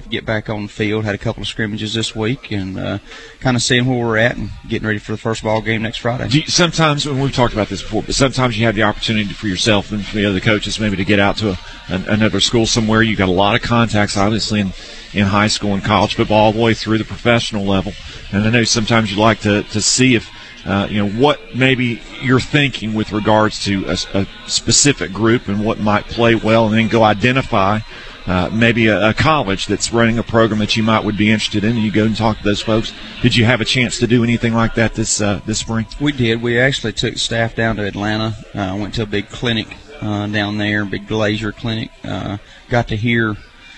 get back on the field. Had a couple of scrimmages this week, and kind of seeing where we're at and getting ready for the first ball game next Friday. Sometimes, when we've talked about this before, but sometimes you have the opportunity for yourself and for the other coaches maybe to get out to another school somewhere. You've got a lot of contacts, obviously, in high school and college football all the way through the professional level. And I know sometimes you like to see if what maybe you're thinking with regards to a specific group and what might play well, and then go identify maybe a college that's running a program that you would be interested in, and you go and talk to those folks. Did you have a chance to do anything like that this spring? We did. We actually took staff down to Atlanta, went to a big clinic down there, big Glazier clinic. Got to hear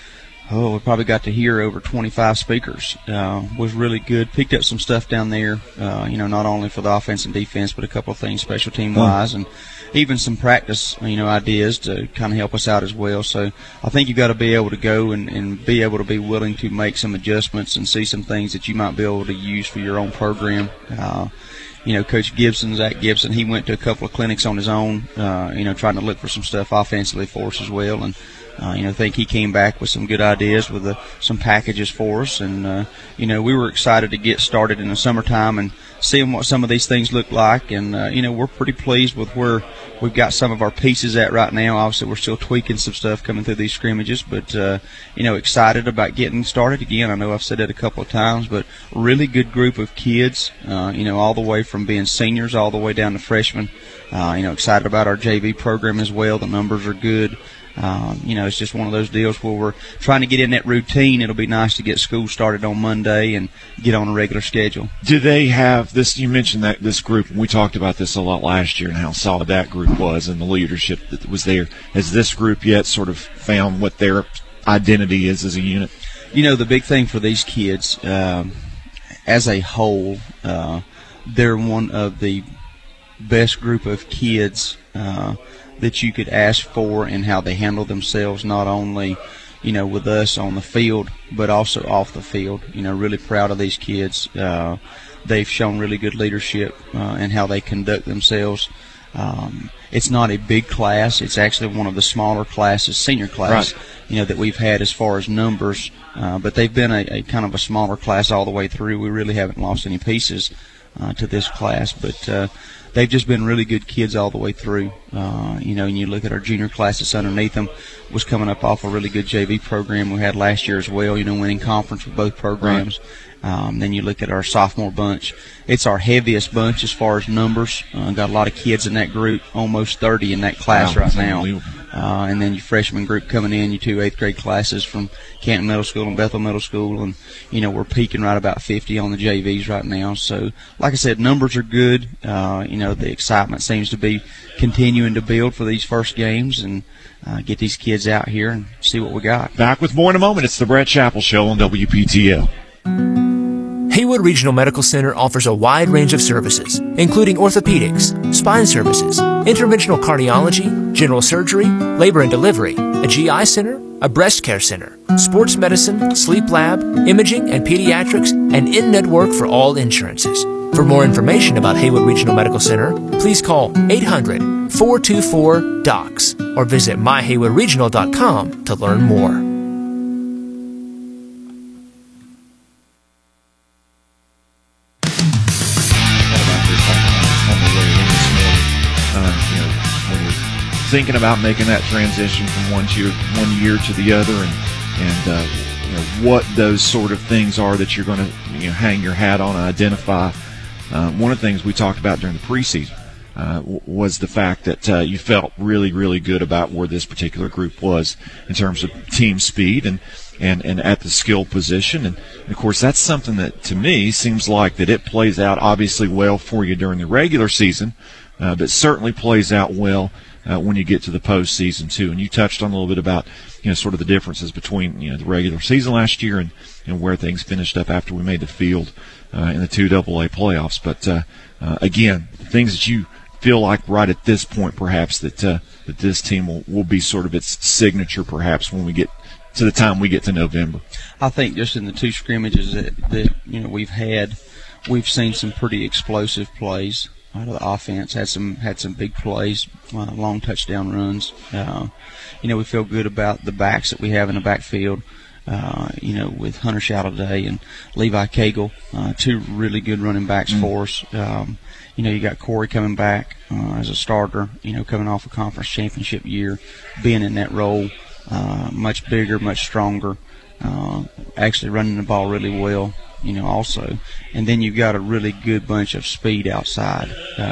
we probably got to hear over 25 speakers. Was really good. Picked up some stuff down there, not only for the offense and defense, but a couple of things special team-wise, and even some practice, ideas to kind of help us out as well. So I think you've got to be able to go and be able to be willing to make some adjustments and see some things that you might be able to use for your own program. Coach Gibson, Zach Gibson, he went to a couple of clinics on his own, trying to look for some stuff offensively for us as well. And I think he came back with some good ideas with some packages for us. And, we were excited to get started in the summertime and seeing what some of these things look like. And, we're pretty pleased with where we've got some of our pieces at right now. Obviously, we're still tweaking some stuff coming through these scrimmages, but, excited about getting started. Again, I know I've said it a couple of times, but really good group of kids, all the way from being seniors all the way down to freshmen. Excited about our JV program as well. The numbers are good. It's just one of those deals where we're trying to get in that routine. It'll be nice to get school started on Monday and get on a regular schedule. Do they have this? You mentioned that this group, and we talked about this a lot last year and how solid that group was and the leadership that was there. Has this group yet sort of found what their identity is as a unit? The big thing for these kids, as a whole, they're one of the best group of kids that you could ask for in how they handle themselves, not only, with us on the field, but also off the field. Really proud of these kids. They've shown really good leadership in how they conduct themselves. It's not a big class. It's actually one of the smaller classes, senior class, right, that we've had as far as numbers. But they've been a kind of a smaller class all the way through. We really haven't lost any pieces to this class, but they've just been really good kids all the way through. And you look at our junior class that's underneath them, was coming up off a really good JV program we had last year as well, winning conference with both programs. Right. Then you look at our sophomore bunch. It's our heaviest bunch as far as numbers. Got a lot of kids in that group, almost 30 in that class right now. And then your freshman group coming in, your 2 8th-grade classes from Canton Middle School and Bethel Middle School. And, we're peaking right about 50 on the JVs right now. So, like I said, numbers are good. The excitement seems to be continuing to build for these first games and get these kids out here and see what we got. Back with more in a moment. It's the Brett Chappell Show on WPTL. Haywood Regional Medical Center offers a wide range of services, including orthopedics, spine services, interventional cardiology, general surgery, labor and delivery, a GI center, a breast care center, sports medicine, sleep lab, imaging and pediatrics, and in-network for all insurances. For more information about Haywood Regional Medical Center, please call 800-424-DOCS or visit myhaywoodregional.com to learn more. Thinking about making that transition from one year to the other, and what those sort of things are that you're going to hang your hat on and identify. One of the things we talked about during the preseason was the fact that you felt really, really good about where this particular group was in terms of team speed and at the skill position. And, of course, that's something that, to me, seems like that it plays out obviously well for you during the regular season, but certainly plays out well when you get to the postseason too. And you touched on a little bit about sort of the differences between the regular season last year and where things finished up after we made the field in the 2AA playoffs. But again, things that you feel like right at this point, perhaps that this team will be sort of its signature, perhaps when we get to the time we get to November. I think just in the two scrimmages that we've seen some pretty explosive plays out of the offense. Had some big plays, long touchdown runs. We feel good about the backs that we have in the backfield. with Hunter Shallowday and Levi Cagle, two really good running backs for us. You got Corey coming back as a starter, coming off a conference championship year, being in that role, much bigger, much stronger, actually running the ball really well, also. And then you've got a really good bunch of speed outside.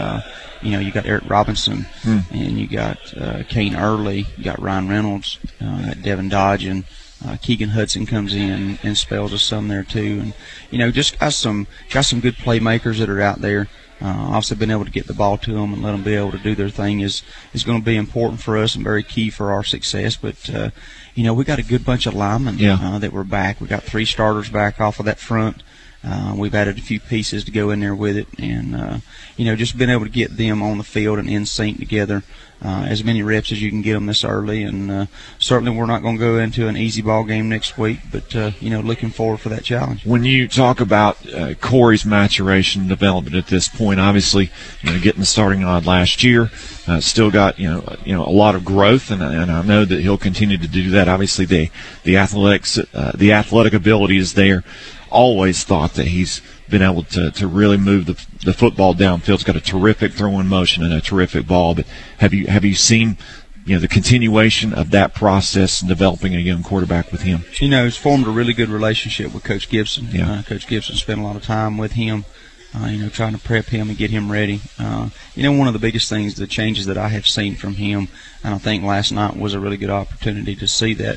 You got Eric Robinson, and you got Kane Early, you got Ryan Reynolds, Devin Dodge, and Keegan Hudson comes in and spells us some there too. And just got some good playmakers that are out there. Also being able to get the ball to them and let them be able to do their thing is going to be important for us and very key for our success. But we got a good bunch of linemen that were back. We got 3 starters back off of that front. We've added a few pieces to go in there with it, and just being able to get them on the field and in sync together, as many reps as you can get them this early. And certainly we're not going to go into an easy ball game next week, but looking forward for that challenge. When you talk about Corey's maturation and development at this point, obviously getting the starting nod last year, still got a lot of growth, and I know that he'll continue to do that. Obviously the athletic ability is there. Always thought that he's been able to really move the football downfield. He's got a terrific throwing motion and a terrific ball. But have you seen the continuation of that process and developing a young quarterback with him? He's formed a really good relationship with Coach Gibson. Yeah. Coach Gibson spent a lot of time with him, trying to prep him and get him ready. One of the biggest things, the changes that I have seen from him, and I think last night was a really good opportunity to see that.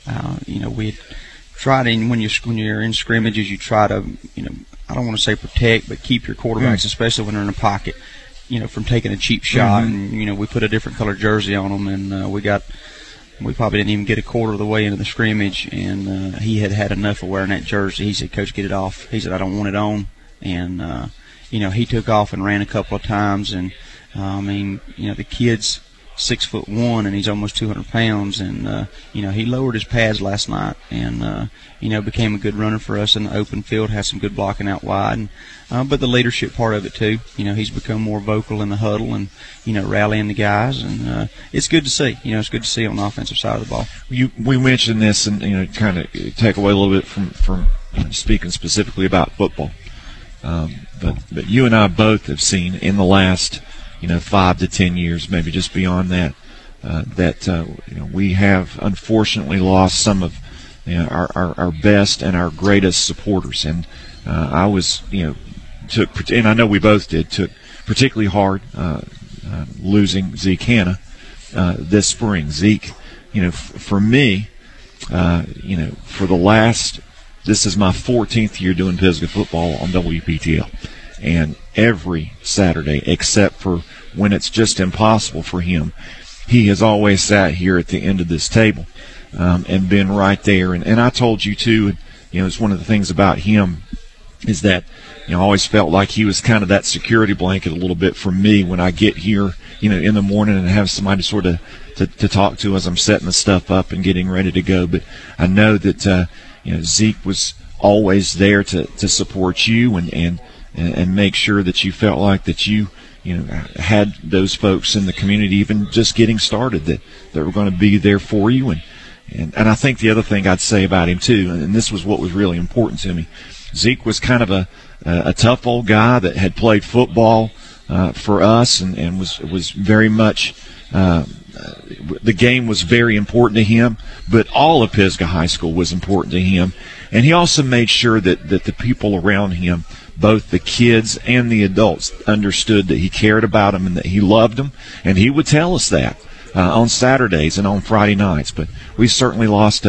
We try to, when you're in scrimmages, you try to, I don't want to say protect, but keep your quarterbacks, especially when they're in a pocket, from taking a cheap shot. And, we put a different color jersey on them, and we probably didn't even get a quarter of the way into the scrimmage, and he had enough of wearing that jersey. He said, "Coach, get it off." He said, "I don't want it on." And, he took off and ran a couple of times, and, the kid's 6'1", and he's almost 200 pounds, and he lowered his pads last night, and became a good runner for us in the open field. Had some good blocking out wide, and, but the leadership part of it too. He's become more vocal in the huddle and rallying the guys, and it's good to see. It's good to see on the offensive side of the ball. We mentioned this, and kind of take away a little bit from speaking specifically about football, but you and I both have seen in the last 5 to 10 years, maybe just beyond that, we have unfortunately lost some of our best and our greatest supporters. And I was, and I know we both took particularly hard losing Zeke Hanna this spring. Zeke, for me, for the last, this is my 14th year doing Pisgah football on WPTL. And every Saturday, except for when it's just impossible for him, he has always sat here at the end of this table and been right there. And I told you, too, it's one of the things about him is that I always felt like he was kind of that security blanket a little bit for me when I get here, in the morning and have somebody sort of to talk to as I'm setting the stuff up and getting ready to go. But I know that, Zeke was always there to support you and make sure that you felt like that you had those folks in the community, even just getting started, that were going to be there for you. And I think the other thing I'd say about him too, and this was what was really important to me, Zeke was kind of a tough old guy that had played football for us and was very much the game was very important to him, but all of Pisgah High School was important to him. And he also made sure that the people around him, both the kids and the adults, understood that he cared about them and that he loved them. And he would tell us that on Saturdays and on Friday nights. But we certainly lost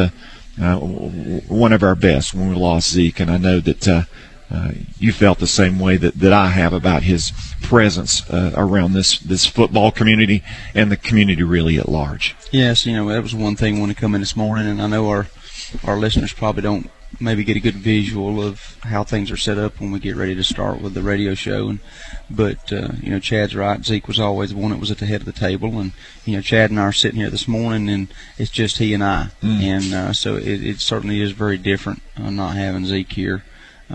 one of our best when we lost Zeke. And I know that you felt the same way that I have about his presence around this football community and the community really at large. Yes, that was one thing when I come in this morning, and I know our listeners probably don't maybe get a good visual of how things are set up when we get ready to start with the radio show. But Chad's right. Zeke was always the one that was at the head of the table, and Chad and I are sitting here this morning, and it's just he and I, and so it certainly is very different not having Zeke here.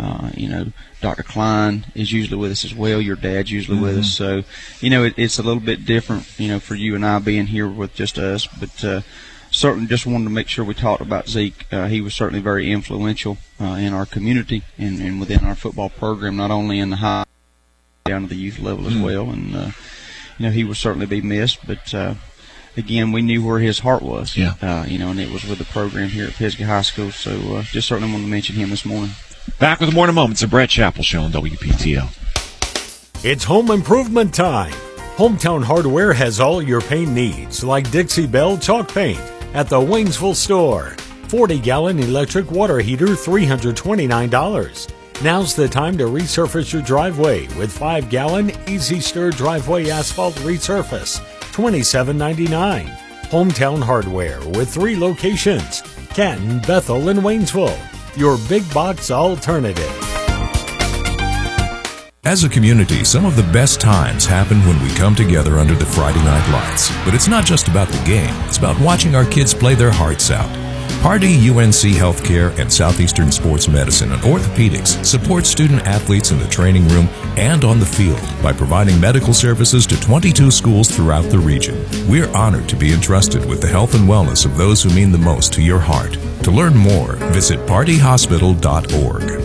Dr. Klein is usually with us as well. Your dad's usually with us, so it's a little bit different, for you and I being here with just us, but. certainly just wanted to make sure we talked about Zeke. He was certainly very influential in our community and within our football program, not only in the high, down to the youth level as well. And he will certainly be missed, but again, we knew where his heart was. And it was with the program here at Pisgah High School. So just certainly wanted to mention him this morning. Back with more in a moment. It's a Brett Chappell Show on WPTL. It's home improvement time. Hometown Hardware has all your paint needs, like Dixie Bell chalk paint at the Waynesville store. 40-gallon electric water heater, $329. Now's the time to resurface your driveway with 5-gallon Easy Stir driveway asphalt resurface, $27.99. Hometown Hardware with 3 locations, Canton, Bethel, and Waynesville. Your big box alternative. As a community, some of the best times happen when we come together under the Friday night lights. But it's not just about the game. It's about watching our kids play their hearts out. Pardee UNC Healthcare and Southeastern Sports Medicine and Orthopedics support student-athletes in the training room and on the field by providing medical services to 22 schools throughout the region. We're honored to be entrusted with the health and wellness of those who mean the most to your heart. To learn more, visit pardeehospital.org.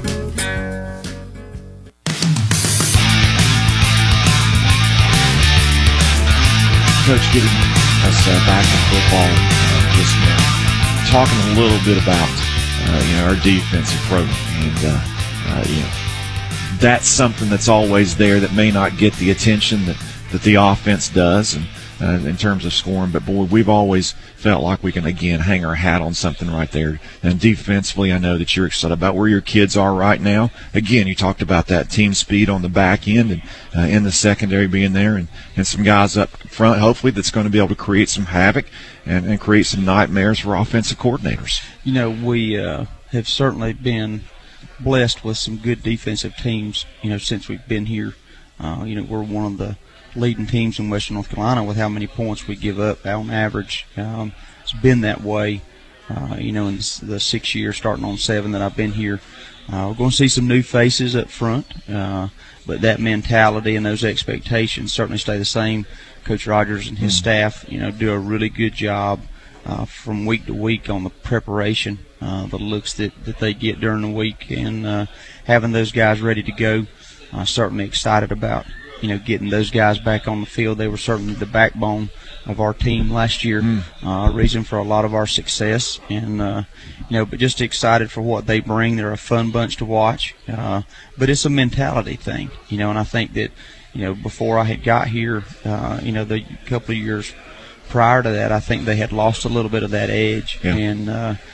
Coach, getting us back to football, just talking a little bit about our defensive program, and that's something that's always there that may not get the attention that the offense does, and in terms of scoring. But boy, we've always felt like we can again hang our hat on something right there. And defensively, I know that you're excited about where your kids are right now. Again, you talked about that team speed on the back end and in the secondary being there, and some guys up front, hopefully, that's going to be able to create some havoc and create some nightmares for offensive coordinators. We have certainly been blessed with some good defensive teams, since we've been here. We're one of the leading teams in Western North Carolina with how many points we give up on average. It's been that way, in the 6 years, starting on 7 that I've been here. We're going to see some new faces up front, but that mentality and those expectations certainly stay the same. Coach Rogers and his staff, do a really good job from week to week on the preparation, the looks that they get during the week, and having those guys ready to go. Certainly excited about getting those guys back on the field. They were certainly the backbone of our team last year, a reason for a lot of our success. And, but just excited for what they bring. They're a fun bunch to watch. But it's a mentality thing, and I think that, before I had got here, the couple of years prior to that, I think they had lost a little bit of that edge. Yeah. And,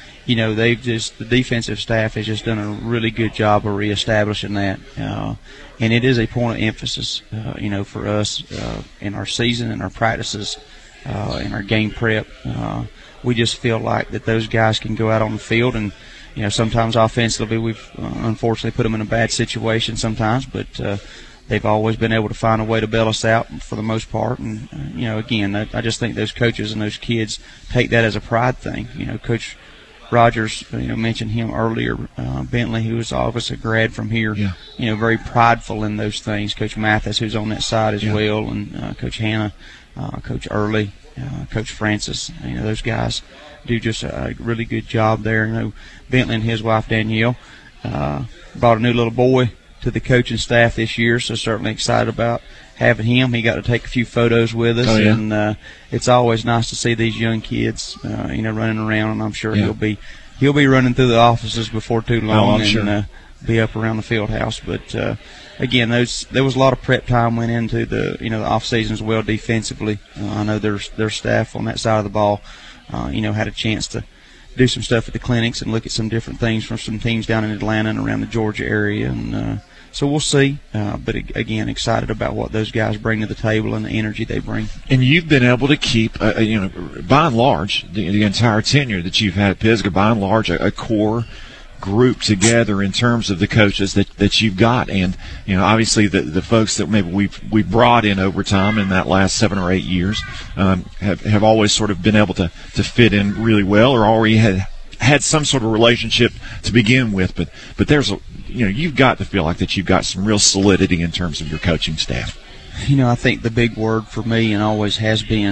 the defensive staff has just done a really good job of reestablishing that. And it is a point of emphasis, for us in our season and our practices, in our game prep. We just feel like that those guys can go out on the field and, sometimes offensively we've unfortunately put them in a bad situation sometimes, but they've always been able to find a way to bail us out for the most part. And, again, I just think those coaches and those kids take that as a pride thing. Coach Rogers, mentioned him earlier, Bentley, who is obviously a grad from here, very prideful in those things. Coach Mathis, who's on that side as well, and Coach Hannah, Coach Early, Coach Francis, those guys do just a really good job there. Bentley and his wife Danielle brought a new little boy to the coaching staff this year, so certainly excited about having him. He got to take a few photos with us, and it's always nice to see these young kids, running around. And I'm sure he'll be running through the offices before too long, be up around the field house. But again, there was a lot of prep time went into the off season as well defensively. I know their staff on that side of the ball, had a chance to do some stuff at the clinics and look at some different things from some teams down in Atlanta and around the Georgia area, and so we'll see. But again, excited about what those guys bring to the table and the energy they bring. And you've been able to keep, by and large, the entire tenure that you've had at Pisgah, by and large, a core group together in terms of the coaches that you've got. And obviously the folks that maybe we brought in over time in that last 7 or 8 years have always sort of been able to fit in really well, or already had some sort of relationship to begin with. But there's you've got to feel like that you've got some real solidity in terms of your coaching staff. I think the big word for me, and always has been,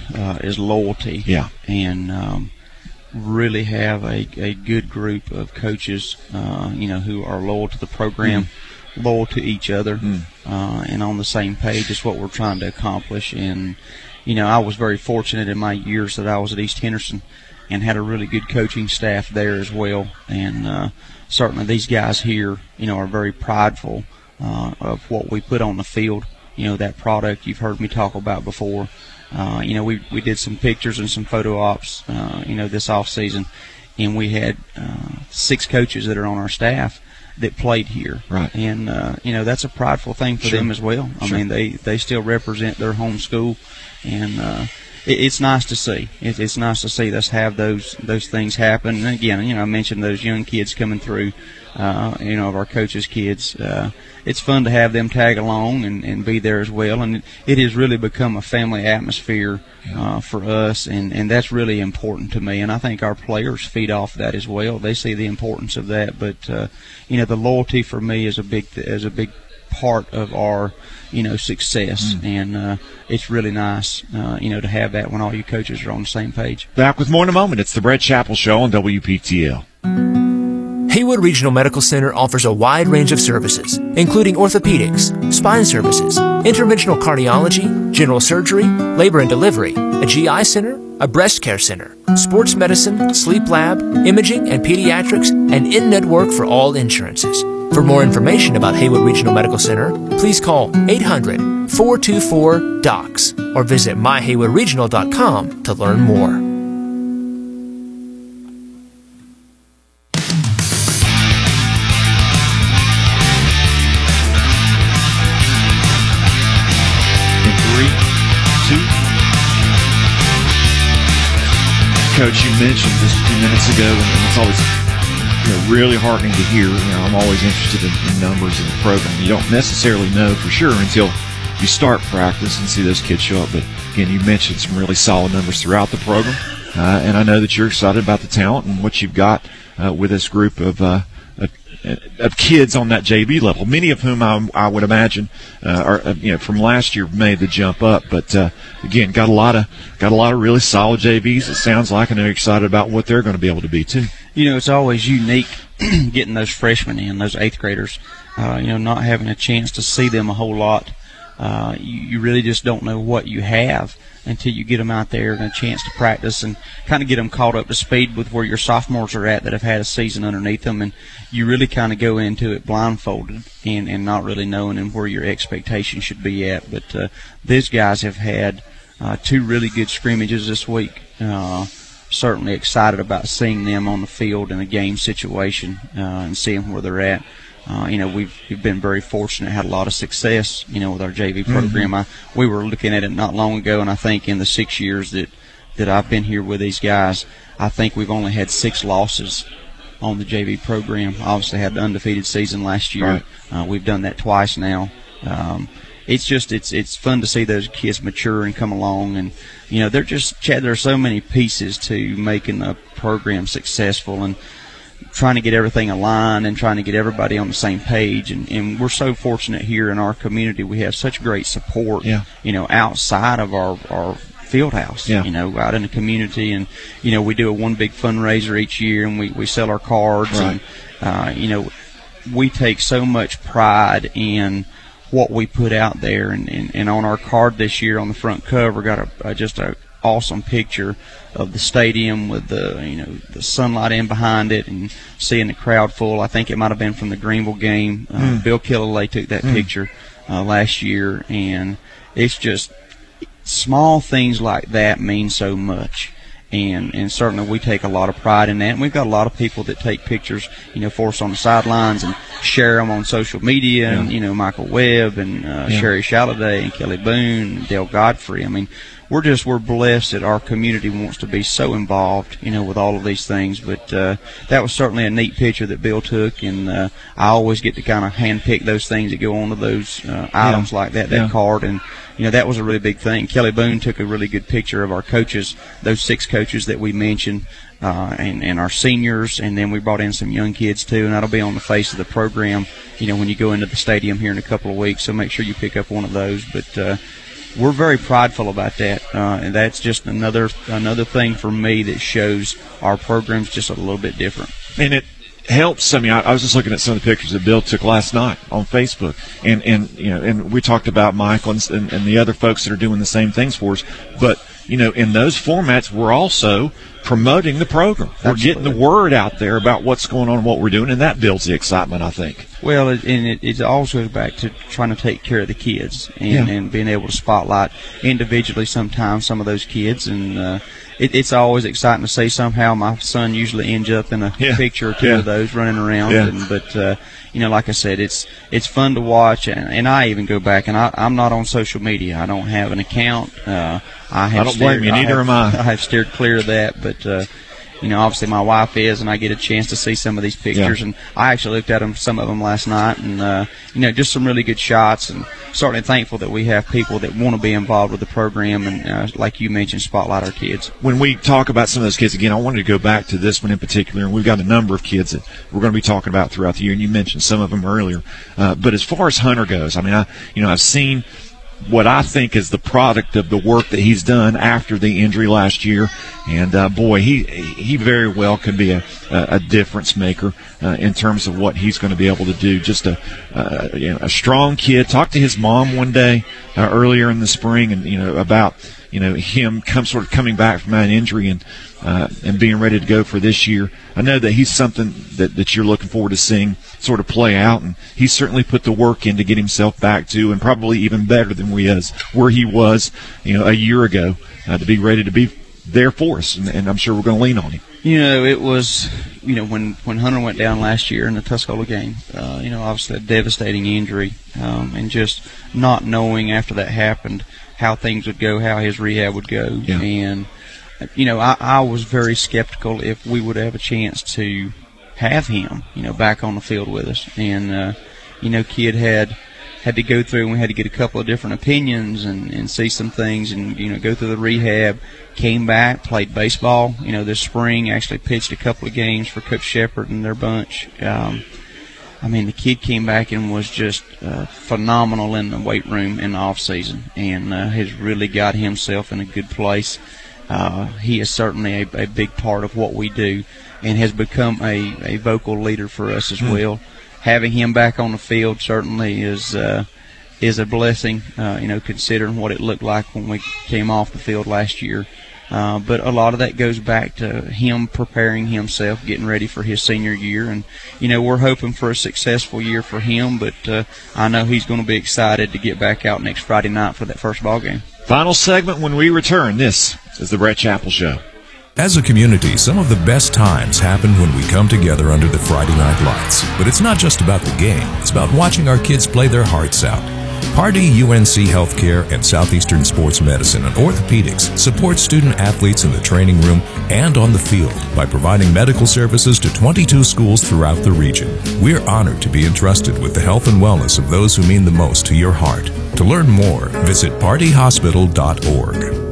is loyalty. Yeah. And really have a good group of coaches, who are loyal to the program, loyal to each other, and on the same page is what we're trying to accomplish. And, I was very fortunate in my years that I was at East Henderson and had a really good coaching staff there as well. And certainly these guys here, are very prideful of what we put on the field, that product you've heard me talk about before. We did some pictures and some photo ops, this off season, and we had 6 coaches that are on our staff that played here. Right. And, that's a prideful thing for them as well. I mean, they still represent their home school, and it's nice to see. It's nice to see us have those things happen. And again, I mentioned those young kids coming through, of our coaches' kids. It's fun to have them tag along and be there as well. And it has really become a family atmosphere for us, and that's really important to me. And I think our players feed off that as well. They see the importance of that. But the loyalty for me is a big part of our success, and it's really nice to have that when all you coaches are on the same page. Back with more in a moment. It's the Brett Chappell Show on WPTL. Haywood Regional Medical Center offers a wide range of services, including orthopedics, spine services, interventional cardiology, general surgery, labor and delivery, a GI center, a breast care center, sports medicine, sleep lab, imaging and pediatrics, and in-network for all insurances. For more information about Haywood Regional Medical Center, please call 800-424-DOCS or visit myhaywoodregional.com to learn more. Coach, you mentioned just a few minutes ago, and it's always really heartening to hear. I'm always interested in numbers in the program. You don't necessarily know for sure until you start practice and see those kids show up. But again, you mentioned some really solid numbers throughout the program, and I know that you're excited about the talent and what you've got with this group of kids on that JV level. Many of whom I would imagine are from last year made the jump up, but again, got a lot of really solid JVs. It sounds like, and they're excited about what they're going to be able to be too. It's always unique getting those freshmen in, those 8th graders. Not having a chance to see them a whole lot. You really just don't know what you have until you get them out there and a chance to practice and kind of get them caught up to speed with where your sophomores are at that have had a season underneath them. And you really kind of go into it blindfolded and not really knowing where your expectations should be at. But these guys have had 2 really good scrimmages this week. Certainly excited about seeing them on the field in a game situation and seeing where they're at. We've been very fortunate, had a lot of success, with our JV program. We were looking at it not long ago, and I think in the 6 years that I've been here with these guys, I think we've only had 6 losses on the JV program. Obviously had the undefeated season last year. Right. We've done that twice now. It's fun to see those kids mature and come along, and Chad, there are so many pieces to making the program successful and trying to get everything aligned and trying to get everybody on the same page. And we're so fortunate here in our community. We have such great support, outside of our field house, out in the community. And, we do a one big fundraiser each year, and we sell our cards. Right. And, we take so much pride in what we put out there. And on our card this year on the front cover, got just a awesome picture of the stadium with the sunlight in behind it and seeing the crowd full. I think it might have been from the Greenville game. Bill Killalay took that picture last year, and it's just small things like that mean so much. And certainly we take a lot of pride in that. And we've got a lot of people that take pictures, for us on the sidelines and share them on social media. And, Michael Webb and Sherry Shaladay and Kelly Boone and Dale Godfrey. I mean, we're blessed that our community wants to be so involved, with all of these things. But that was certainly a neat picture that Bill took, and I always get to kind of handpick those things that go onto those items like that card. And that was a really big thing. Kelly Boone took a really good picture of our coaches, those 6 coaches that we mentioned, and our seniors, and then we brought in some young kids too, and that'll be on the face of the program, when you go into the stadium here in a couple of weeks. So make sure you pick up one of those. But we're very prideful about that. and that's just another thing for me that shows our program's just a little bit different. And it helps. I mean, I was just looking at some of the pictures that Bill took last night on Facebook, and we talked about Michael and the other folks that are doing the same things for us. But in those formats, we're also promoting the program. We're getting the word out there about what's going on and what we're doing, and that builds the excitement, I think. Well, it also goes back to trying to take care of the kids and being able to spotlight individually sometimes some of those kids. And it's always exciting to see somehow my son usually ends up in a picture or two of those running around. Yeah. But like I said, it's fun to watch. And I even go back, and I'm not on social media. I don't have an account. I don't blame you. Neither am I. I have steered clear of that, but obviously my wife is, and I get a chance to see some of these pictures. And I actually looked at some of them last night, and just some really good shots. And certainly thankful that we have people that want to be involved with the program, and like you mentioned, spotlight our kids. When we talk about some of those kids, again, I wanted to go back to this one in particular, and we've got a number of kids that we're going to be talking about throughout the year, and you mentioned some of them earlier. But as far as Hunter goes, I mean, I've seen what I think is the product of the work that he's done after the injury last year. And, boy, he very well could be a difference maker in terms of what he's going to be able to do. Just a strong kid. Talked to his mom one day earlier in the spring and, about him coming back from an injury and being ready to go for this year. I know that he's something that you're looking forward to seeing sort of play out, and he's certainly put the work in to get himself back to, and probably even better than where he was, a year ago, to be ready to be there for us, and I'm sure we're going to lean on him. It was, when Hunter went down last year in the Tuscola game, obviously a devastating injury, and just not knowing after that happened how things would go, how his rehab would go. Yeah. And, I was very skeptical if we would have a chance to have him, back on the field with us. And, kid had to go through, and we had to get a couple of different opinions and see some things and, go through the rehab. Came back, played baseball, this spring, actually pitched a couple of games for Coach Shepard and their bunch. The kid came back and was just phenomenal in the weight room in the off season, and has really got himself in a good place. He is certainly a big part of what we do, and has become a vocal leader for us as well. Having him back on the field certainly is a blessing, considering what it looked like when we came off the field last year. But a lot of that goes back to him preparing himself, getting ready for his senior year. And, we're hoping for a successful year for him, but I know he's going to be excited to get back out next Friday night for that first ball game. Final segment when we return. This is the Brett Chappell Show. As a community, some of the best times happen when we come together under the Friday night lights. But it's not just about the game. It's about watching our kids play their hearts out. Pardee UNC Healthcare and Southeastern Sports Medicine and Orthopedics support student-athletes in the training room and on the field by providing medical services to 22 schools throughout the region. We're honored to be entrusted with the health and wellness of those who mean the most to your heart. To learn more, visit pardeehospital.org.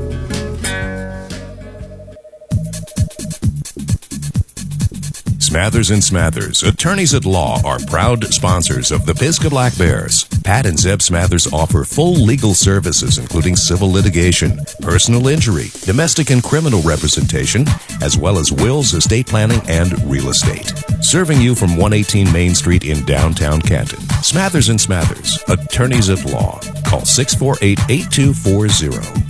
Smathers and Smathers, attorneys at law, are proud sponsors of the Pisgah Black Bears. Pat and Zeb Smathers offer full legal services, including civil litigation, personal injury, domestic and criminal representation, as well as wills, estate planning, and real estate. Serving you from 118 Main Street in downtown Canton. Smathers and Smathers, attorneys at law. Call 648-8240.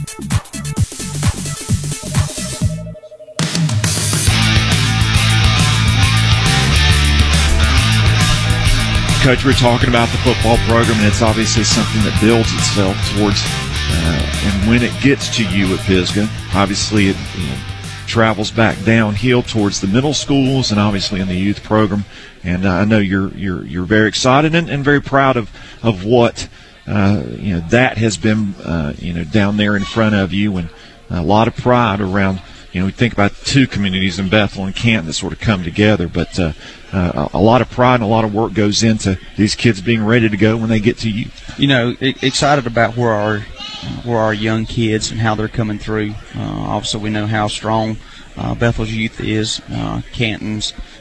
Coach, we're talking about the football program, and it's obviously something that builds itself towards, and when it gets to you at Pisgah, obviously it travels back downhill towards the middle schools and obviously in the youth program. And I know you're very excited and very proud of what that has been down there in front of you, and a lot of pride around. We think about two communities in Bethel and Canton that sort of come together, but a lot of pride and a lot of work goes into these kids being ready to go when they get to you. Excited about where our young kids and how they're coming through. Obviously, we know how strong Bethel's youth is. Canton's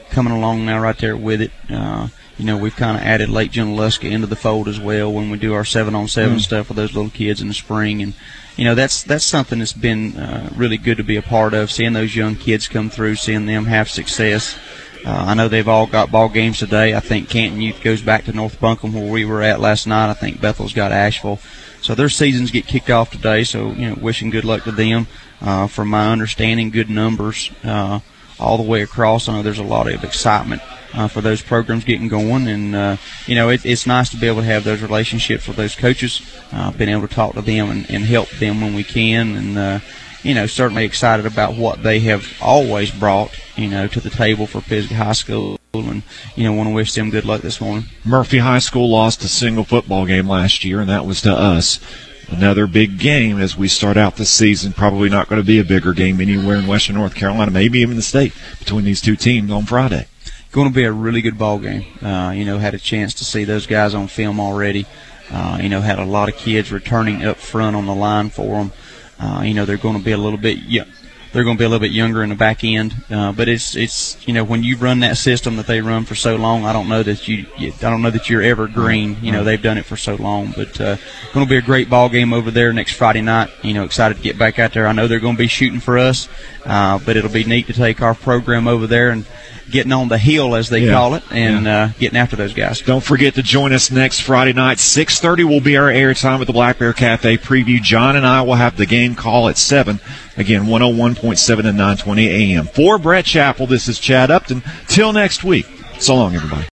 coming along now right there with it. We've kind of added Lake Junaluska into the fold as well when we do our 7-on-7 stuff with those little kids in the spring. And, that's something that's been really good to be a part of, seeing those young kids come through, seeing them have success. I know they've all got ball games today. I think Canton Youth goes back to North Buncombe where we were at last night. I think Bethel's got Asheville. So their seasons get kicked off today, so, wishing good luck to them. From my understanding, good numbers all the way across. I know there's a lot of excitement for those programs getting going, and it's nice to be able to have those relationships with those coaches, being able to talk to them and help them when we can, and certainly excited about what they have always brought to the table for Pisgah High School, and want to wish them good luck this morning. Murphy High School lost a single football game last year, and that was to us. Another big game as we start out this season. Probably not going to be a bigger game anywhere in Western North Carolina, maybe even the state, between these two teams on Friday. Going to be a really good ball game. Had a chance to see those guys on film already. Had a lot of kids returning up front on the line for them. They're going to be a little bit they're going to be a little bit younger in the back end, but it's when you run that system that they run for so long, I don't know that you're ever green. They've done it for so long, but going to be a great ball game over there next Friday night. Excited to get back out there. I know they're going to be shooting for us, but it'll be neat to take our program over there and getting on the hill, as they call it, and getting after those guys. Don't forget to join us next Friday night. 6:30 will be our airtime at the Black Bear Cafe preview. John and I will have the game call at 7. Again, 101.7 and 920 AM. For Brett Chappell, this is Chad Upton. Till next week. So long, everybody.